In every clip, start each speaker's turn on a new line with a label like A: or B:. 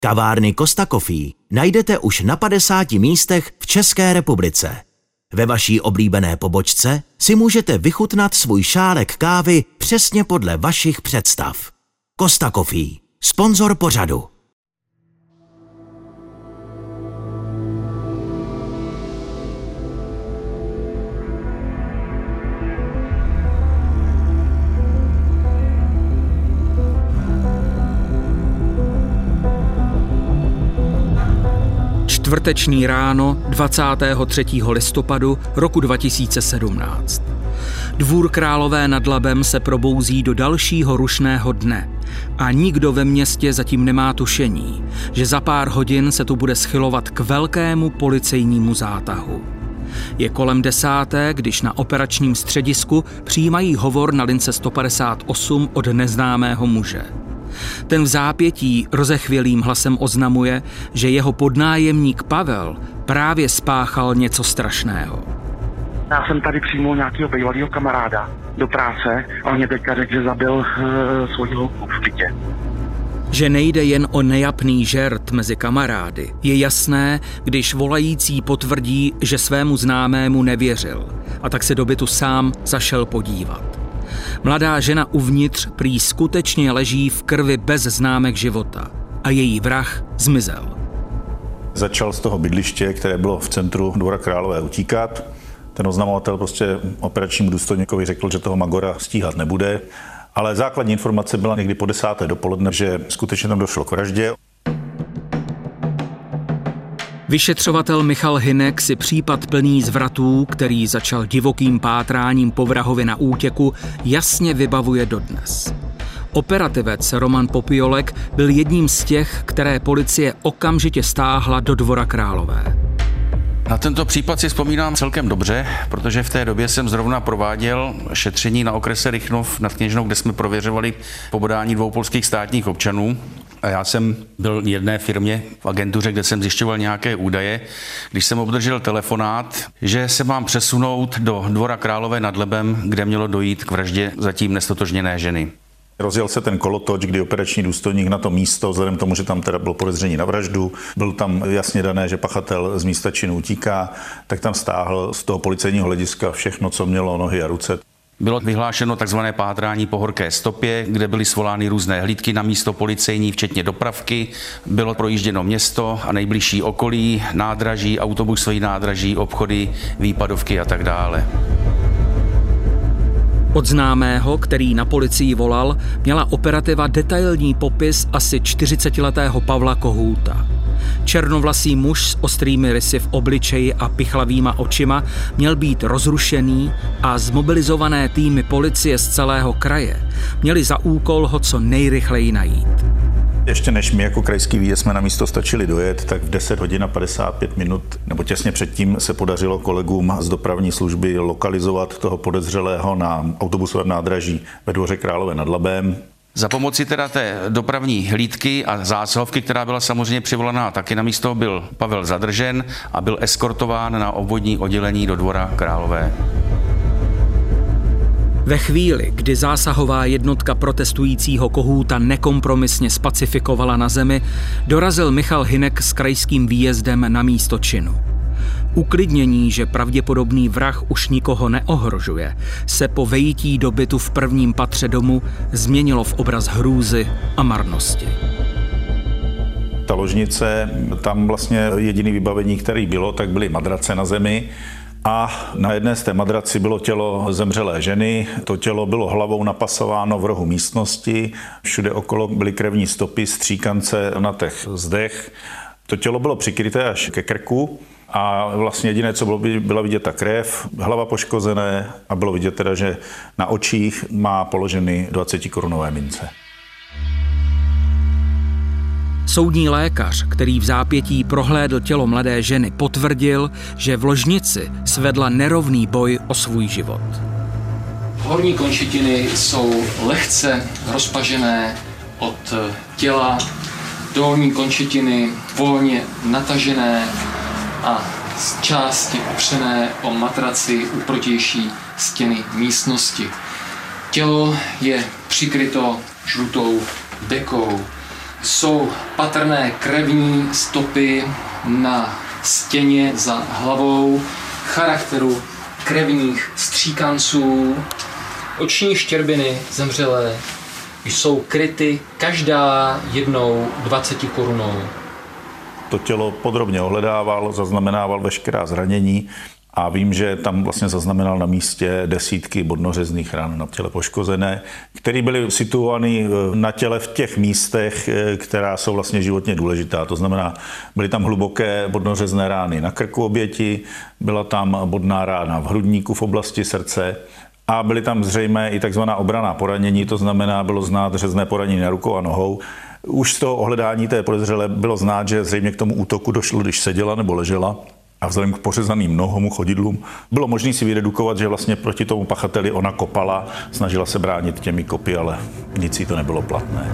A: Kavárny Costa Coffee najdete už na 50 místech v České republice. Ve vaší oblíbené pobočce si můžete vychutnat svůj šálek kávy přesně podle vašich představ. Costa Coffee, sponzor pořadu.
B: Čtvrteční ráno 23. listopadu roku 2017. Dvůr Králové nad Labem se probouzí do dalšího rušného dne a nikdo ve městě zatím nemá tušení, že za pár hodin se tu bude schylovat k velkému policejnímu zátahu. Je kolem 10, když na operačním středisku přijímají hovor na lince 158 od neznámého muže. Ten v zápětí rozechvělým hlasem oznamuje, že jeho podnájemník Pavel právě spáchal něco strašného.
C: Já jsem tady přijmul nějakého bývalého kamaráda do práce a on mě teďka řekl, že zabil svoji holku v bytě.
B: Že nejde jen o nejapný žert mezi kamarády, je jasné, když volající potvrdí, že svému známému nevěřil a tak se do bytu sám zašel podívat. Mladá žena uvnitř prý skutečně leží v krvi bez známek života a její vrah zmizel.
D: Začal z toho bydliště, které bylo v centru Dvora Králové, utíkat. Ten oznamovatel prostě operačnímu důstojníkovi řekl, že toho Magora stíhat nebude, ale základní informace byla někdy po 10. dopoledne, že skutečně tam došlo k vraždě.
B: Vyšetřovatel Michal Hynek si případ plný zvratů, který začal divokým pátráním po vrahově na útěku, jasně vybavuje dodnes. Operativec Roman Popiolek byl jedním z těch, které policie okamžitě stáhla do Dvora Králové.
E: Na tento případ si vzpomínám celkem dobře, protože v té době jsem zrovna prováděl šetření na okrese Rychnov nad Kněžnou, kde jsme prověřovali pobodání 2 polských státních občanů. A já jsem byl v jedné firmě v agentuře, kde jsem zjišťoval nějaké údaje, když jsem obdržel telefonát, že se mám přesunout do Dvora Králové nad Labem, kde mělo dojít k vraždě zatím nestotožněné ženy.
D: Rozjel se ten kolotoč, kdy operační důstojník na to místo, vzhledem k tomu, že tam teda bylo podezření na vraždu, byl tam jasně dané, že pachatel z místa činu utíká, tak tam stáhl z toho policejního hlediska všechno, co mělo nohy a ruce.
E: Bylo vyhlášeno takzvané pátrání po horké stopě, kde byly svolány různé hlídky na místo policejní, včetně dopravky. Bylo projížděno město a nejbližší okolí, nádraží, autobusové nádraží, obchody, výpadovky a tak dále.
B: Od známého, který na policii volal, měla operativa detailní popis asi 40letého Pavla Kohouta. Černovlasý muž s ostrými rysy v obličeji a pichlavýma očima měl být rozrušený a zmobilizované týmy policie z celého kraje měli za úkol ho co nejrychleji najít.
D: Ještě než my jako krajský výjezd jsme na místo stačili dojet, tak v 10 hodin a 55 minut, nebo těsně předtím, se podařilo kolegům z dopravní služby lokalizovat toho podezřelého na autobusovém nádraží ve Dvoře Králové nad Labem.
E: Za pomoci teda té dopravní hlídky a zásahovky, která byla samozřejmě přivolaná taky na místo, byl Pavel zadržen a byl eskortován na obvodní oddělení do Dvora Králové.
B: Ve chvíli, kdy zásahová jednotka protestujícího Kohouta nekompromisně spacifikovala na zemi, dorazil Michal Hynek s krajským výjezdem na místo činu. Uklidnění, že pravděpodobný vrah už nikoho neohrožuje, se po vejití do bytu v prvním patře domu změnilo v obraz hrůzy a marnosti.
D: Ta ložnice, tam vlastně jediné vybavení, které bylo, tak byly madrace na zemi. A na jedné z té madraci bylo tělo zemřelé ženy. To tělo bylo hlavou napasováno v rohu místnosti. Všude okolo byly krevní stopy, stříkance na těch zdech. To tělo bylo přikryté až ke krku a vlastně jediné, co bylo, byla vidět ta krev, hlava poškozené a bylo vidět teda, že na očích má položeny 20korunové mince.
B: Soudní lékař, který v zápětí prohlédl tělo mladé ženy, potvrdil, že v ložnici svedla nerovný boj o svůj život.
F: Horní končetiny jsou lehce rozpažené od těla, dolní končetiny volně natažené a z části opřené o matraci u protější stěny místnosti. Tělo je přikryto žlutou dekou. jsou patrné krevní stopy na stěně za hlavou, charakteru krevních stříkanců. Oční štěrbiny zemřelé jsou kryty každá jednou 20 korunou.
D: To tělo podrobně ohledával, zaznamenával veškerá zranění a vím, že tam vlastně zaznamenal na místě desítky bodnořezných ran na těle poškozené, které byly situovány na těle v těch místech, která jsou vlastně životně důležitá. To znamená, byly tam hluboké bodnořezné rány na krku oběti, byla tam bodná rána v hrudníku v oblasti srdce a byly tam zřejmě i takzvaná obranná poranění, to znamená, bylo znát řezné poranění na rukou a nohou. Už z toho ohledání té podezřelé bylo znát, že zřejmě k tomu útoku došlo, když seděla nebo ležela. A vzhledem k pořezaným nohom, chodidlům, bylo možné si vyredukovat, že vlastně proti tomu pachateli ona kopala, snažila se bránit těmi kopy, ale nic jí to nebylo platné.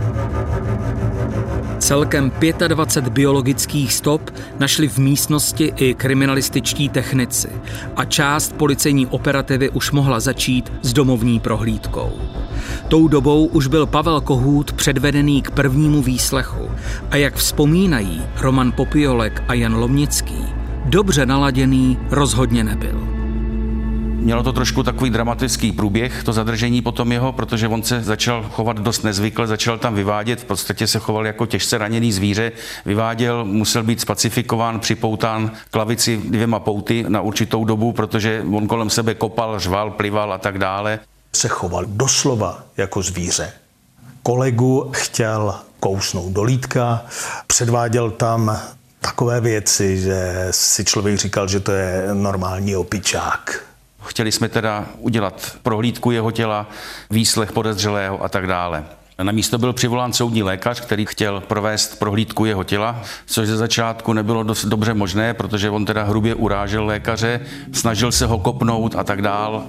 B: Celkem 25 biologických stop našli v místnosti i kriminalističtí technici a část policejní operativy už mohla začít s domovní prohlídkou. Tou dobou už byl Pavel Kohút předvedený k prvnímu výslechu a jak vzpomínají Roman Popiolek a Jan Lomnický, dobře naladěný rozhodně nebyl.
E: Mělo to trošku takový dramatický průběh, to zadržení potom jeho, protože on se začal chovat dost nezvykle, začal tam vyvádět, v podstatě se choval jako těžce raněný zvíře, vyváděl, musel být spacifikován, připoután k lavici 2 pouty na určitou dobu, protože on kolem sebe kopal, řval, plival a tak dále.
G: Se choval doslova jako zvíře. Kolegu chtěl kousnout do lítka, předváděl tam takové věci, že si člověk říkal, že to je normální opičák.
E: Chtěli jsme teda udělat prohlídku jeho těla, výslech podezřelého a tak dále. Na místo byl přivolán soudní lékař, který chtěl provést prohlídku jeho těla, což ze začátku nebylo dost dobře možné, protože on teda hrubě urážel lékaře, snažil se ho kopnout a tak dál.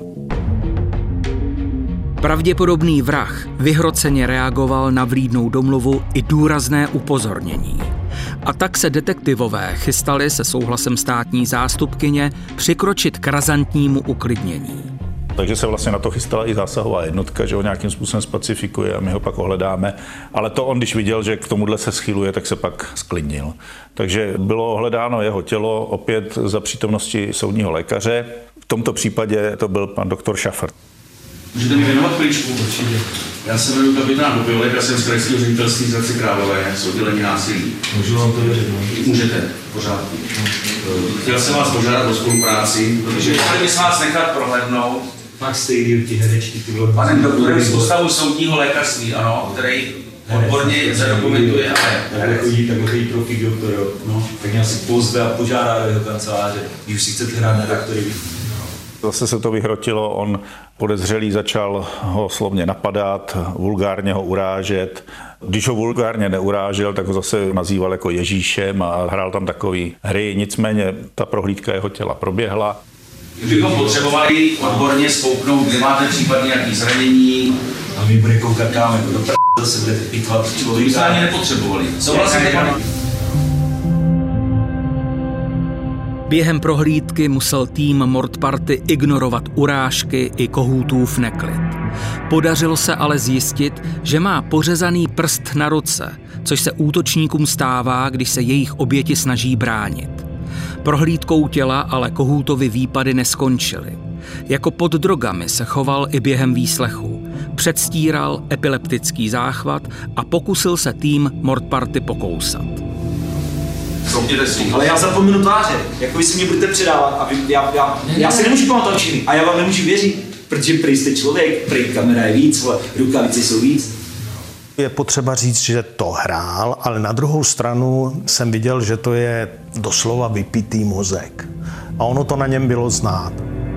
B: Pravděpodobný vrah vyhroceně reagoval na vlídnou domluvu i důrazné upozornění. A tak se detektivové chystali se souhlasem státní zástupkyně přikročit k razantnímu uklidnění.
D: Takže se vlastně na to chystala i zásahová jednotka, že ho nějakým způsobem spacifikuje a my ho pak ohledáme. Ale to on, když viděl, že k tomuhle se schyluje, tak se pak sklidnil. Takže bylo ohledáno jeho tělo opět za přítomnosti soudního lékaře. V tomto případě to byl pan doktor Šafr.
E: Můžete mi věnovat chvíličku? Určitě. Já se jmenuji kapitán Popiolek a jsem z krajského ředitelství z Hradce Králové, z oddělení násilí.
H: Můžu vám to věřit?
E: Můžete, v pořádku. Chtěl jsem vás požádat o spolupráci, protože chtěli bychom vás nechat prohlédnout.
H: Fakt stejný ti herečky, ty vole.
E: Panem doktorem z Ústavu soudního lékařství, ano, který odborně zadokumentuje.
H: Ale chodí takový profík doktor, jo. No, tak mě asi pozve a požádá do jeho kanceláře, když už si chcete hrát na doktory.
D: Zase se to vyhrotilo, on podezřelý začal ho slovně napadat, vulgárně ho urážet. Když ho vulgárně neurážel, tak ho zase nazýval jako Ježíšem a hrál tam takový hry. Nicméně ta prohlídka jeho těla proběhla.
E: Kdybychom potřebovali odborně spouknout, kde máte případně nějaký zranění.
H: A my bude koukat káme, do zase budete pitvat člověka.
E: To jsme ani nepotřebovali. Souhlasíte, pane?
B: Během prohlídky musel tým Mordparty ignorovat urážky i Kohútův neklid. Podařilo se ale zjistit, že má pořezaný prst na ruce, což se útočníkům stává, když se jejich oběti snaží bránit. Prohlídkou těla ale Kohútovy výpady neskončily. Jako pod drogami se choval i během výslechu. Předstíral epileptický záchvat a pokusil se tým Mordparty pokousat.
H: Ale já zapomenu tváře, jako vy si mě budete předávat a já si nemůžu pamatovat činy a já vám nemůžu věřit, protože prý jste člověk, prý kamera je víc, rukavice jsou víc.
G: Je potřeba říct, že to hrál, ale na druhou stranu jsem viděl, že to je doslova vypitý mozek. A ono to na něm bylo znát.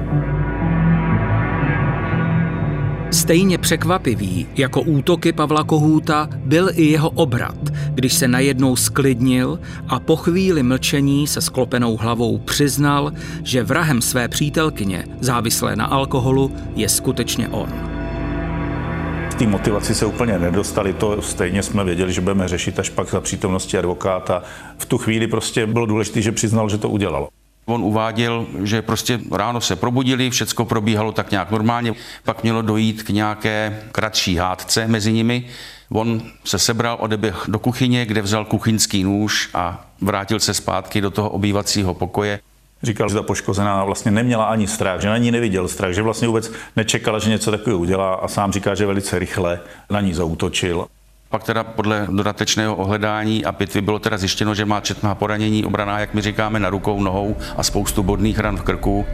B: Stejně překvapivý jako útoky Pavla Kohúta byl i jeho obrat, když se najednou sklidnil a po chvíli mlčení se sklopenou hlavou přiznal, že vrahem své přítelkyně, závislé na alkoholu, je skutečně on.
D: V té motivaci se úplně nedostali, to stejně jsme věděli, že budeme řešit až pak za přítomnosti advokáta. V tu chvíli prostě bylo důležité, že přiznal, že to udělal.
E: On uváděl, že prostě ráno se probudili, všecko probíhalo tak nějak normálně, pak mělo dojít k nějaké kratší hádce mezi nimi. On se sebral, odeběhl do kuchyně, kde vzal kuchyňský nůž a vrátil se zpátky do toho obývacího pokoje.
D: Říkal, že ta poškozená vlastně neměla ani strach, že na ní neviděl strach, že vlastně vůbec nečekala, že něco takového udělá a sám říká, že velice rychle na ní zaútočil.
E: Pak teda podle dodatečného ohledání a pitvy bylo teda zjištěno, že má četná poranění obraná, jak my říkáme, na rukou, nohou a spoustu bodných ran v krku.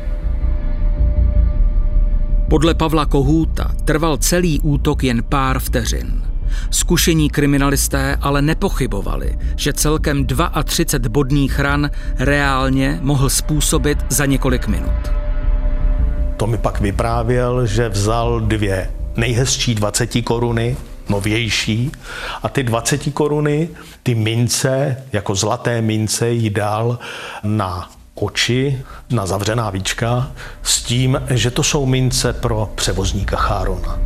B: Podle Pavla Kohouta trval celý útok jen pár vteřin. Zkušení kriminalisté ale nepochybovali, že celkem 32 bodných ran reálně mohl způsobit za několik minut.
G: To mi pak vyprávěl, že vzal 2 nejhezčí 20 koruny, novější, a ty 20 koruny, ty mince, jako zlaté mince, jí dal na oči, na zavřená víčka, s tím, že to jsou mince pro převozníka Chárona.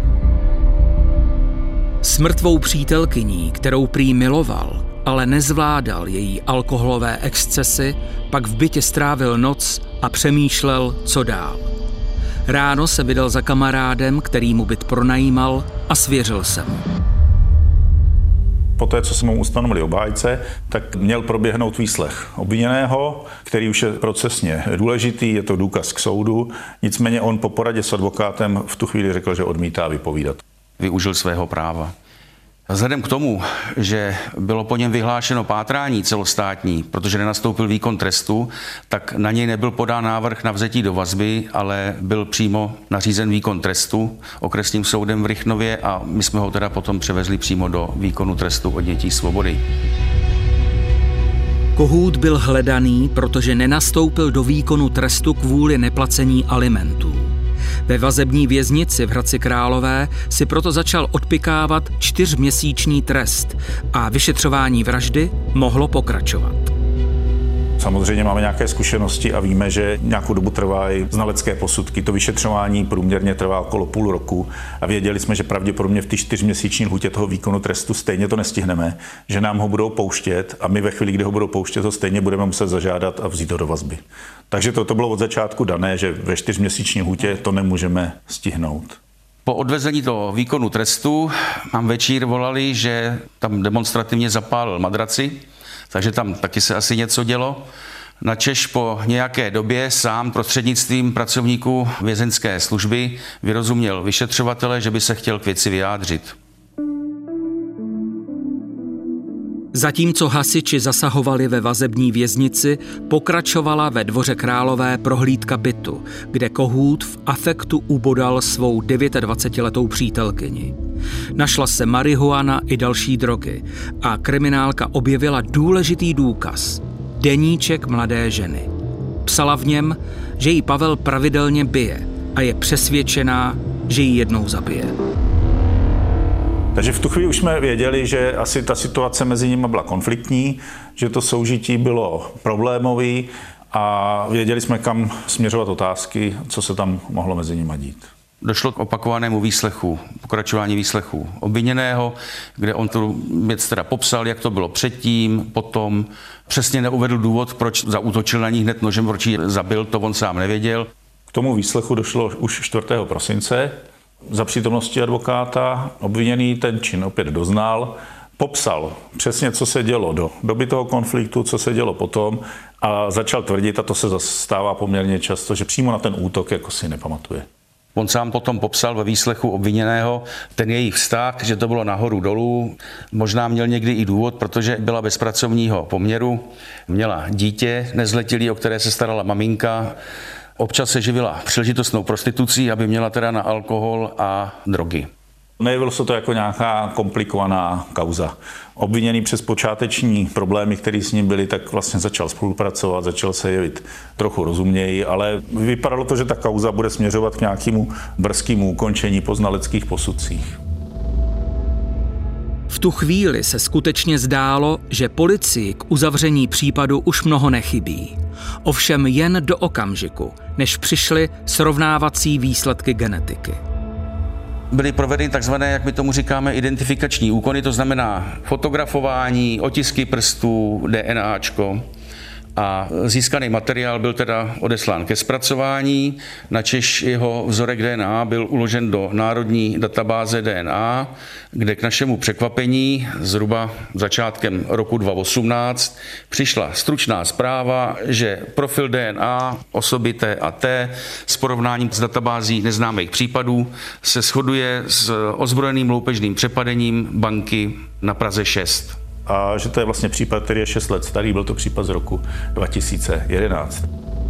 B: S mrtvou přítelkyní, kterou prý miloval, ale nezvládal její alkoholové excesy, pak v bytě strávil noc a přemýšlel, co dál. Ráno se vydal za kamarádem, který mu byt pronajímal, a svěřil se mu.
D: Poté, co se mu ustanovili obhájce, tak měl proběhnout výslech obviněného, který už je procesně důležitý, je to důkaz k soudu, nicméně on po poradě s advokátem v tu chvíli řekl, že odmítá vypovídat.
E: Využil svého práva. Vzhledem k tomu, že bylo po něm vyhlášeno pátrání celostátní, protože nenastoupil výkon trestu, tak na něj nebyl podán návrh na vzetí do vazby, ale byl přímo nařízen výkon trestu okresním soudem v Rychnově a my jsme ho teda potom převezli přímo do výkonu trestu odnětí svobody.
B: Kohout byl hledaný, protože nenastoupil do výkonu trestu kvůli neplacení alimentů. Ve vazební věznici v Hradci Králové si proto začal odpikávat 4měsíční trest a vyšetřování vraždy mohlo pokračovat.
D: Samozřejmě máme nějaké zkušenosti a víme, že nějakou dobu trvají znalecké posudky. To vyšetřování průměrně trvá okolo půl roku a věděli jsme, že pravděpodobně v té 4měsíční lhůtě toho výkonu trestu stejně to nestihneme, že nám ho budou pouštět a my ve chvíli, kdy ho budou pouštět, to stejně budeme muset zažádat a vzít ho do vazby. Takže to bylo od začátku dané, že ve 4měsíční lhůtě to nemůžeme stihnout.
E: Po odvezení do výkonu trestu nám večír volali, že tam demonstrativně zapálil madraci, takže tam taky se asi něco dělo. Načež po nějaké době sám prostřednictvím pracovníků vězeňské služby vyrozuměl vyšetřovatele, že by se chtěl k věci vyjádřit.
B: Zatímco hasiči zasahovali ve vazební věznici, pokračovala ve Dvoře Králové prohlídka bytu, kde Kohout v afektu ubodal svou 29letou přítelkyni. Našla se marihuana i další drogy a kriminálka objevila důležitý důkaz – deníček mladé ženy. Psala v něm, že jí Pavel pravidelně bije a je přesvědčená, že ji jednou zabije.
D: Takže v tu chvíli už jsme věděli, že asi ta situace mezi nimi byla konfliktní, že to soužití bylo problémový a věděli jsme, kam směřovat otázky, co se tam mohlo mezi nimi dít.
E: Došlo k opakovanému výslechu, pokračování výslechu obviněného, kde on tu věc teda popsal, jak to bylo předtím, potom přesně neuvedl důvod, proč zaútočil na ní hned nožem, proč ji zabil, to on sám nevěděl.
D: K tomu výslechu došlo už 4. prosince. Za přítomnosti advokáta obviněný ten čin opět doznal, popsal přesně, co se dělo do doby toho konfliktu, co se dělo potom a začal tvrdit, a to se stává poměrně často, že přímo na ten útok jako si nepamatuje.
E: On sám potom popsal ve výslechu obviněného ten jejich vztah, že to bylo nahoru dolů. Možná měl někdy i důvod, protože byla bez pracovního poměru, měla dítě nezletilý, o které se starala maminka. Občas se živila příležitostnou prostitucí, aby měla teda na alkohol a drogy.
D: Nejevilo se to jako nějaká komplikovaná kauza. Obviněný přes počáteční problémy, které s ním byly, tak vlastně začal spolupracovat, začal se jevit trochu rozuměji, ale vypadalo to, že ta kauza bude směřovat k nějakému brzkému ukončení po znaleckých posudcích.
B: V tu chvíli se skutečně zdálo, že policii k uzavření případu už mnoho nechybí. Ovšem jen do okamžiku, než přišly srovnávací výsledky genetiky.
E: Byly provedeny takzvané, jak my tomu říkáme, identifikační úkony, to znamená fotografování, otisky prstů, DNAčko. A získaný materiál byl teda odeslán ke zpracování, načež jeho vzorek DNA byl uložen do národní databáze DNA, kde k našemu překvapení zhruba začátkem roku 2018 přišla stručná zpráva, že profil DNA osoby T a T s porovnáním s databází neznámých případů se shoduje s ozbrojeným loupežným přepadením banky na Praze 6.
D: A že to je vlastně případ, který je 6 let starý, byl to případ z roku 2011.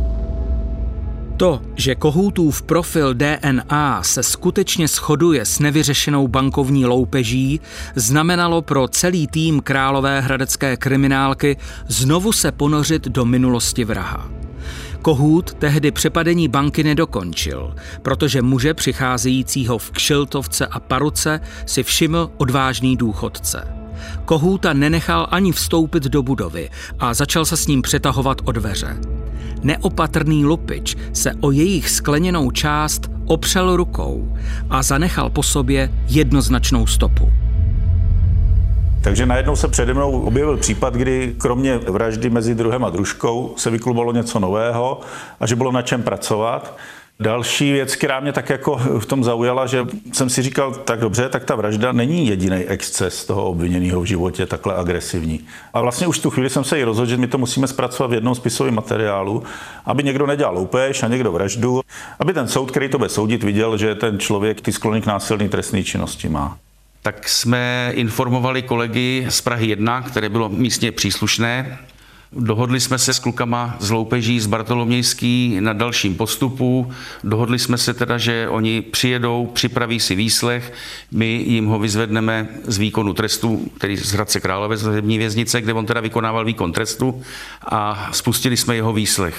B: To, že Kohútův profil DNA se skutečně shoduje s nevyřešenou bankovní loupeží, znamenalo pro celý tým královéhradecké kriminálky znovu se ponořit do minulosti vraha. Kohút tehdy přepadení banky nedokončil, protože muže přicházejícího v kšiltovce a paruce si všiml odvážný důchodce. Kohúta nenechal ani vstoupit do budovy a začal se s ním přetahovat o dveře. Neopatrný lupič se o jejich skleněnou část opřel rukou a zanechal po sobě jednoznačnou stopu.
D: Takže najednou se přede mnou objevil případ, kdy kromě vraždy mezi druhem a družkou se vyklubalo něco nového a že bylo na čem pracovat. Další věc, která mě tak jako v tom zaujala, že jsem si říkal, tak dobře, tak ta vražda není jediný exces toho obviněného v životě takhle agresivní. A vlastně už tu chvíli jsem se i rozhodl, že my to musíme zpracovat v jednom spisovém materiálu, aby někdo nedělal loupež a někdo vraždu, aby ten soud, který to bude soudit, viděl, že ten člověk ty sklony k násilné trestné činnosti má.
E: Tak jsme informovali kolegy z Prahy 1, které bylo místně příslušné. Dohodli jsme se s klukama z loupeží z Bartolomějský na dalším postupu. Dohodli jsme se teda, že oni přijedou, připraví si výslech, my jim ho vyzvedneme z výkonu trestu, který z Hradce Králové z vazební věznice, kde on teda vykonával výkon trestu a spustili jsme jeho výslech.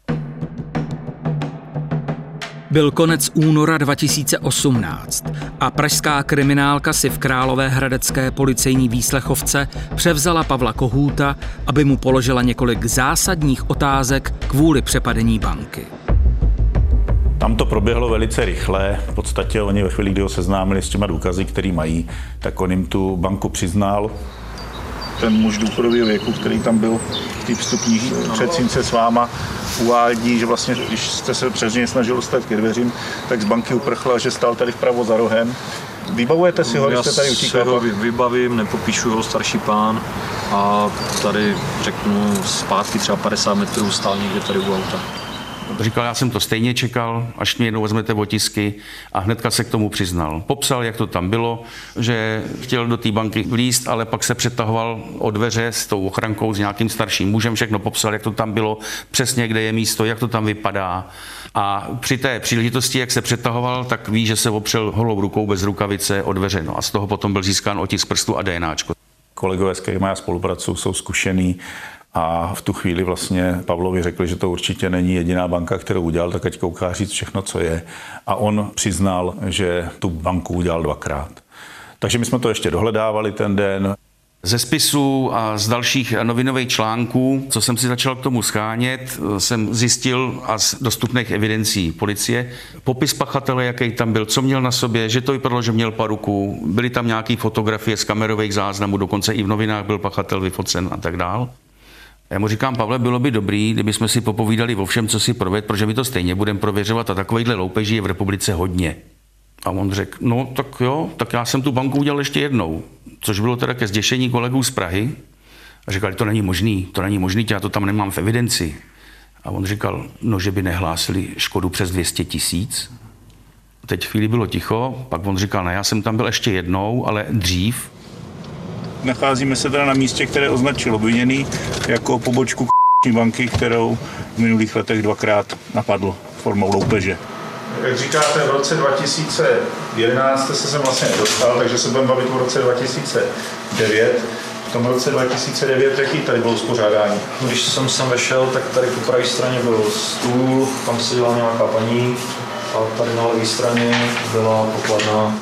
B: Byl konec února 2018 a pražská kriminálka si v královéhradecké policejní výslechovce převzala Pavla Kohúta, aby mu položila několik zásadních otázek kvůli přepadení banky.
D: Tam to proběhlo velice rychle. V podstatě oni ve chvíli, kdy ho seznámili s těma důkazy, který mají, tak on jim tu banku přiznal. Ten muž důchodového věku, který tam byl v té vstupní předsínce s váma, uvádí, že vlastně, když jste se přes něj snažil dostat ke dveřím, tak z banky uprchl, že stál tady vpravo za rohem. Vybavujete si ho, když jste tady utíkal?
I: Já si ho vybavím, nepopíšu ho, starší pán a tady řeknu zpátky třeba 50 metrů stál někde tady u auta.
E: Říkal, já jsem to stejně čekal, až mě jednou vezmete otisky a hnedka se k tomu přiznal. Popsal, jak to tam bylo, že chtěl do té banky vlízt, ale pak se přetahoval o dveře s tou ochrankou s nějakým starším mužem, všechno popsal, jak to tam bylo, přesně kde je místo, jak to tam vypadá. A při té příležitosti, jak se přetahoval, tak ví, že se opřel holou rukou bez rukavice o dveře. No a z toho potom byl získán otisk prstu a DNAčko.
D: Kolegové, s kterými já spolupracuju, jsou zkušený. A v tu chvíli vlastně Pavlovi řekli, že to určitě není jediná banka, kterou udělal, tak ať kouká říct všechno, co je. A on přiznal, že tu banku udělal 2krát. Takže my jsme to ještě dohledávali ten den.
E: Ze spisů a z dalších novinových článků, co jsem si začal k tomu schánět, jsem zjistil a z dostupných evidencí policie popis pachatele, jaký tam byl, co měl na sobě, že to vypadalo, že měl paruku, byly tam nějaké fotografie z kamerových záznamů, dokonce i v novinách byl pachatel vyfocen a tak dál. Já mu říkám, Pavle, bylo by dobrý, kdybychom si popovídali o všem, co si provedl, protože my to stejně budeme prověřovat a takovýchhle loupeží je v republice hodně. A on řekl, no tak jo, tak já jsem tu banku udělal ještě jednou, což bylo teda ke zděšení kolegů z Prahy. A říkali, to není možný, já to tam nemám v evidenci. A on říkal, no že by nehlásili škodu přes 200 000. Teď chvíli bylo ticho, pak on říkal, ne, já jsem tam byl ještě jednou, ale dřív.
D: Nacházíme se teda na místě, které označil obviněný jako pobočku banky, kterou v minulých letech 2krát napadl formou loupeže. Jak říkáte, v roce 2011 jste se sem vlastně nedostal, takže se budeme bavit o roce 2009. V tom roce 2009 jaký tady bylo uspořádání?
I: Když jsem sem vešel, tak tady po pravé straně byl stůl, tam seděla nějaká paní a tady na levé straně byla pokladna.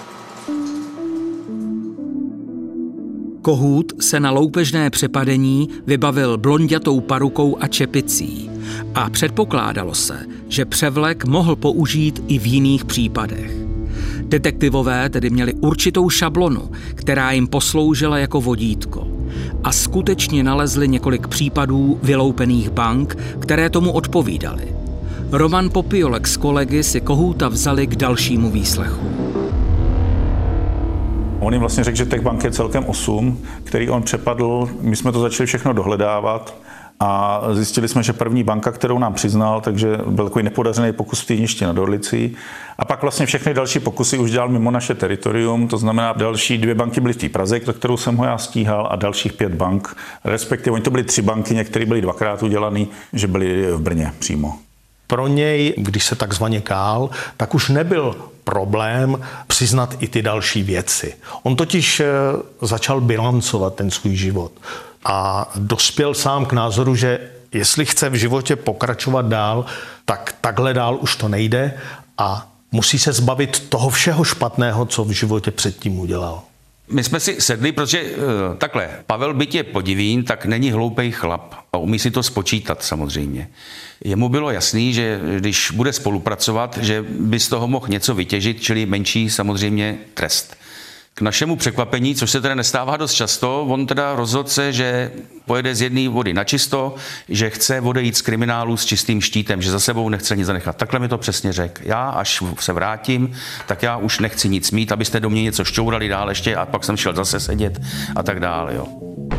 B: Kohút se na loupežné přepadení vybavil blonďatou parukou a čepicí a předpokládalo se, že převlek mohl použít i v jiných případech. Detektivové tedy měli určitou šablonu, která jim posloužila jako vodítko. A skutečně nalezli několik případů vyloupených bank, které tomu odpovídaly. Roman Popiolek s kolegy si Kohouta vzali k dalšímu výslechu.
D: On jim vlastně řekl, že těch bank je celkem 8, který on přepadl. My jsme to začali všechno dohledávat a zjistili jsme, že první banka, kterou nám přiznal, takže byl takový nepodařený pokus v Týništi nad Orlicí. A pak vlastně všechny další pokusy už dělal mimo naše teritorium, to znamená další 2 banky byly v té Praze, kterou jsem ho já stíhal, a dalších 5 bank, respektive oni to byly 3 banky, některé byly 2krát udělaný, že byly v Brně přímo.
G: Pro něj, když se takzvaně kál, tak už nebyl problém přiznat i ty další věci. On totiž začal bilancovat ten svůj život a dospěl sám k názoru, že jestli chce v životě pokračovat dál, tak takhle dál už to nejde a musí se zbavit toho všeho špatného, co v životě předtím udělal.
E: My jsme si sedli, protože takhle, Pavel, byť je podivín, tak není hloupej chlap a umí si to spočítat samozřejmě. Jemu bylo jasný, že když bude spolupracovat, že by z toho mohl něco vytěžit, čili menší samozřejmě trest. K našemu překvapení, což se teda nestává dost často, on teda rozhodl se, že pojede z jedné vody na čisto, že chce odejít z kriminálu s čistým štítem, že za sebou nechce nic zanechat. Takhle mi to přesně řekl. Já, až se vrátím, tak já už nechci nic mít, abyste do mě něco šťourali dál ještě a pak jsem šel zase sedět a tak dále. Jo.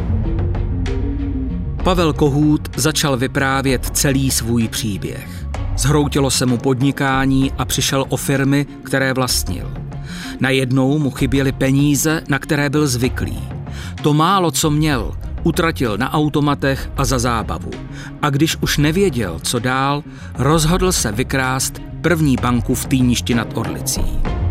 B: Pavel Kohout začal vyprávět celý svůj příběh. Zhroutilo se mu podnikání a přišel o firmy, které vlastnil. Najednou mu chyběly peníze, na které byl zvyklý. To málo, co měl, utratil na automatech a za zábavu. A když už nevěděl, co dál, rozhodl se vykrást první banku v Týništi nad Orlicí.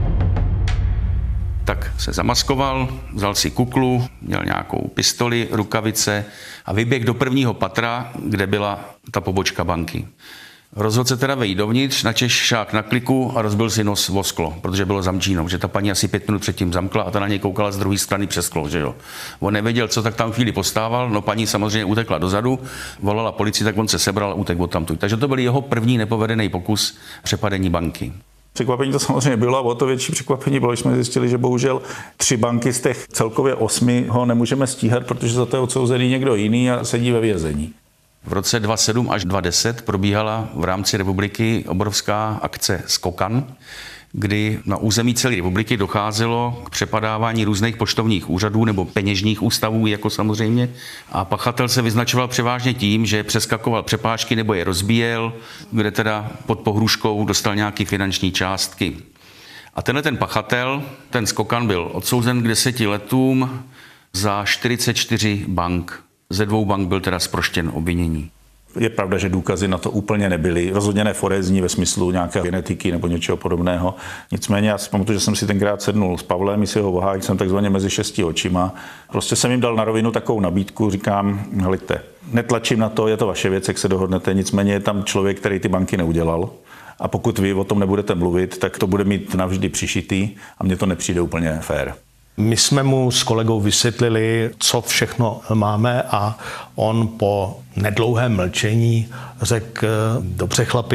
E: Tak se zamaskoval, vzal si kuklu, měl nějakou pistoli, rukavice a vyběhl do prvního patra, kde byla ta pobočka banky. Rozhodl se teda vejít dovnitř, načež šák na kliku a rozbil si nos o sklo, protože bylo zamčíno, že ta paní asi 5 minut předtím zamkla a ta na něj koukala z druhé strany přes sklo, že jo. On nevěděl, co, tak tam chvíli postával, no paní samozřejmě utekla dozadu, volala policii, tak on se sebral a utekl odtamtud. Takže to byl jeho první nepovedený pokus přepadení banky.
D: Překvapení to samozřejmě bylo a o to větší překvapení bylo, že jsme zjistili, že bohužel 3 banky z těch celkově 8 ho nemůžeme stíhat, protože za to je odsouzený někdo jiný a sedí ve vězení.
E: V roce 2007 až 2010 probíhala v rámci republiky obrovská akce Skokan, kdy na území celé republiky docházelo k přepadávání různých poštovních úřadů nebo peněžních ústavů, jako samozřejmě. A pachatel se vyznačoval převážně tím, že přeskakoval přepážky nebo je rozbíjel, kde teda pod pohrůžkou dostal nějaké finanční částky. A tenhle ten pachatel, ten Skokan, byl odsouzen k 10 letům za 44 bank. Ze 2 bank byl teda zproštěn obvinění.
D: Je pravda, že důkazy na to úplně nebyly. Rozhodně ne forenzní ve smyslu nějaké genetiky nebo něčeho podobného. Nicméně já si pamatuju, že jsem si tenkrát sednul s Pavlem, si ho voháč, jsem takzvaně mezi 6 očima. Prostě jsem jim dal na rovinu takovou nabídku, říkám, hleďte, netlačím na to, je to vaše věc, jak se dohodnete, nicméně je tam člověk, který ty banky neudělal. A pokud vy o tom nebudete mluvit, tak to bude mít navždy přišitý a mně to nepřijde úplně fér.
G: My jsme mu s kolegou vysvětlili, co všechno máme a on po nedlouhém mlčení řekl, dobře chlapi,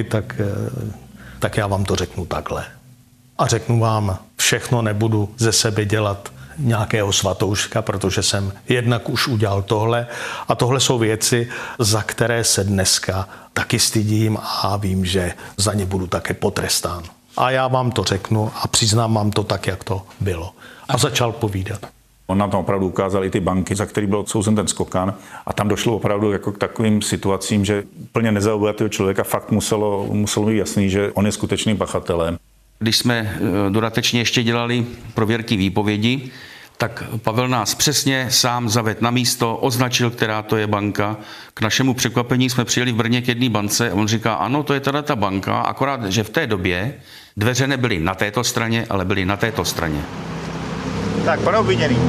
G: tak já vám to řeknu takhle. A řeknu vám, všechno nebudu ze sebe dělat nějakého svatouška, protože jsem jednak už udělal tohle a tohle jsou věci, za které se dneska taky stydím a vím, že za ně budu také potrestán. A já vám to řeknu a přiznám vám to tak, jak to bylo. A začal povídat.
D: On nám tam opravdu ukázal i ty banky, za který byl odsouzen ten Skokan. A tam došlo opravdu jako k takovým situacím, že úplně nezaujatého člověka fakt muselo být jasný, že on je skutečným pachatelem.
E: Když jsme dodatečně ještě dělali prověrky výpovědi, tak Pavel nás přesně sám zavedl na místo, označil, která to je banka. K našemu překvapení jsme přijeli v Brně k jedné bance a on říká, ano, to je teda ta banka, akorát, že v té době dveře nebyly na této straně, ale byly na této straně.
D: Tak, pane obviněný,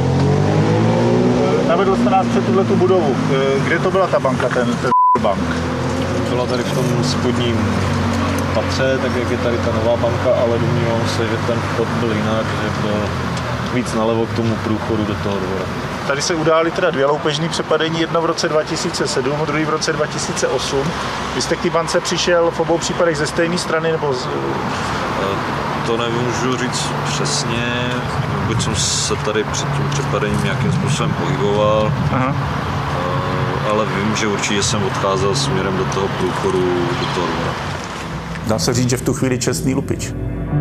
D: navedl jste nás před tuto budovu. Kde to byla ta banka, ten bank?
I: Byla tady v tom spodním patře, tak jak je tady ta nová banka, ale domnívám se, že ten vchod byl jinak, že byl víc nalevo k tomu průchodu do toho dvora.
D: Tady se udály teda 2 loupežné přepadení, jedno v roce 2007, druhý v roce 2008. Vy jste k té bance přišel v obou případech ze stejné strany nebo z...
I: To nemůžu říct přesně, neboť jsem se tady před tím přepadením nějakým způsobem pohyboval. Aha. Ale vím, že určitě jsem odcházel směrem do toho průchodu, do toho dvora.
D: Dá se říct, že v tu chvíli čestný lupič.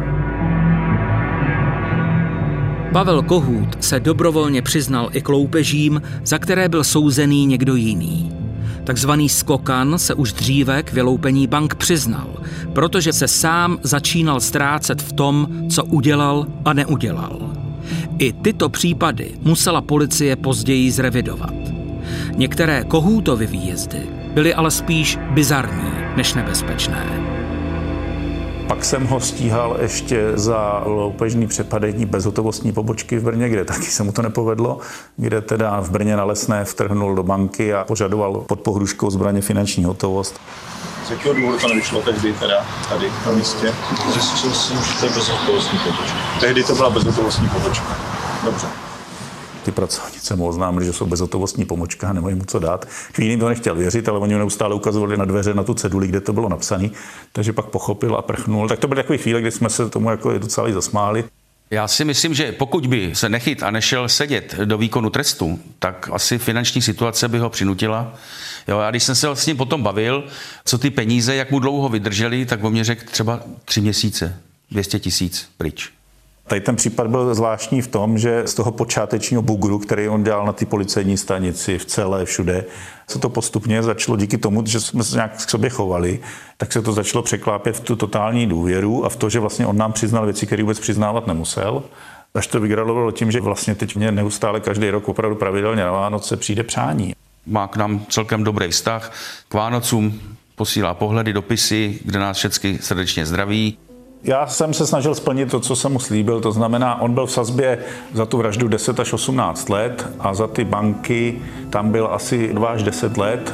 B: Pavel Kohút se dobrovolně přiznal i k loupežím, za které byl souzený někdo jiný. Takzvaný skokan se už dříve k vyloupení bank přiznal, protože se sám začínal ztrácet v tom, co udělal a neudělal. I tyto případy musela policie později zrevidovat. Některé Kohútovy výjezdy byly ale spíš bizarní než nebezpečné.
D: Pak jsem ho stíhal ještě za loupežný přepadení bezhotovostní pobočky v Brně, kde taky se mu to nepovedlo, kde teda v Brně na Lesné vtrhnul do banky a požadoval pod pohruškou zbraně finanční hotovost.
I: Z jakého důvodu to nevyšlo tehdy teda tady na místě? Zjistil jsem, že to je bezhotovostní pobočka. Tehdy to byla bezhotovostní pobočka. Dobře.
D: Ty pracovnice mu oznámili, že jsou bezhotovostní pomočka a nemají mu co dát. Chvíli to nechtěl věřit, ale oni mu neustále ukazovali na dveře, na tu ceduli, kde to bylo napsané, takže pak pochopil a prchnul. Tak to byly takové chvíle, kdy jsme se tomu jako docela zasmáli.
E: Já si myslím, že pokud by se nechyt a nešel sedět do výkonu trestu, tak asi finanční situace by ho přinutila. Jo, a když jsem se s ním potom bavil, co ty peníze, jak mu dlouho vydrželi, tak on mě řekl třeba 3 měsíce, 200 000 pryč.
D: Tady ten případ byl zvláštní v tom, že z toho počátečního bugru, který on dělal na té policejní stanici, v celé, všude, se to postupně začalo díky tomu, že jsme se nějak k sobě chovali, tak se to začalo překlápět v tu totální důvěru a v to, že vlastně on nám přiznal věci, které vůbec přiznávat nemusel. Až to vygradulovalo tím, že vlastně teď mě neustále každý rok opravdu pravidelně na Vánoce přijde přání.
E: Má k nám celkem dobrý vztah. K Vánocům posílá pohledy, dopisy, kde nás všechny srdečně zdraví.
D: Já jsem se snažil splnit to, co jsem mu slíbil, to znamená, on byl v sazbě za tu vraždu 10 až 18 let a za ty banky tam byl asi 2 až 10 let.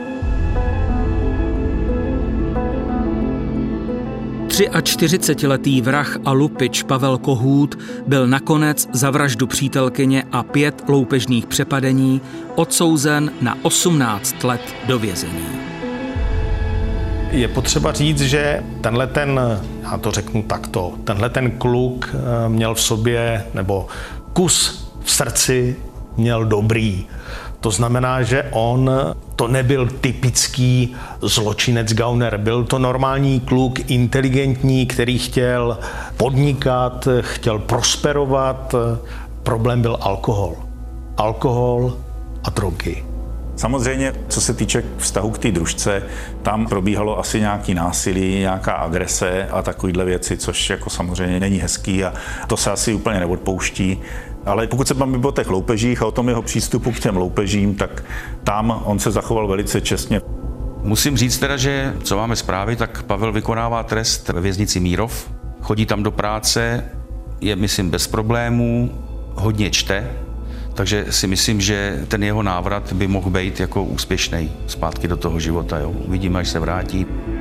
B: A 40letý vrah a lupič Pavel Kohút byl nakonec za vraždu přítelkyně a 5 loupežných přepadení odsouzen na 18 let do vězení.
G: Je potřeba říct, že já to řeknu takto, tenhle kluk měl v sobě, nebo kus v srdci měl dobrý. To znamená, že on to nebyl typický zločinec gauner, byl to normální kluk, inteligentní, který chtěl podnikat, chtěl prosperovat. Problém byl alkohol. Alkohol a drogy.
D: Samozřejmě, co se týče vztahu k té družce, tam probíhalo asi nějaký násilí, nějaká agrese a takovýhle věci, což jako samozřejmě není hezký a to se asi úplně neodpouští. Ale pokud se bavíme o těch loupežích a o tom jeho přístupu k těm loupežím, tak tam on se zachoval velice čestně.
E: Musím říct teda, že co máme zprávy, tak Pavel vykonává trest ve věznici Mírov, chodí tam do práce, je myslím bez problémů, hodně čte, takže si myslím, že ten jeho návrat by mohl být jako úspěšný zpátky do toho života. Jo. Uvidíme, až se vrátí.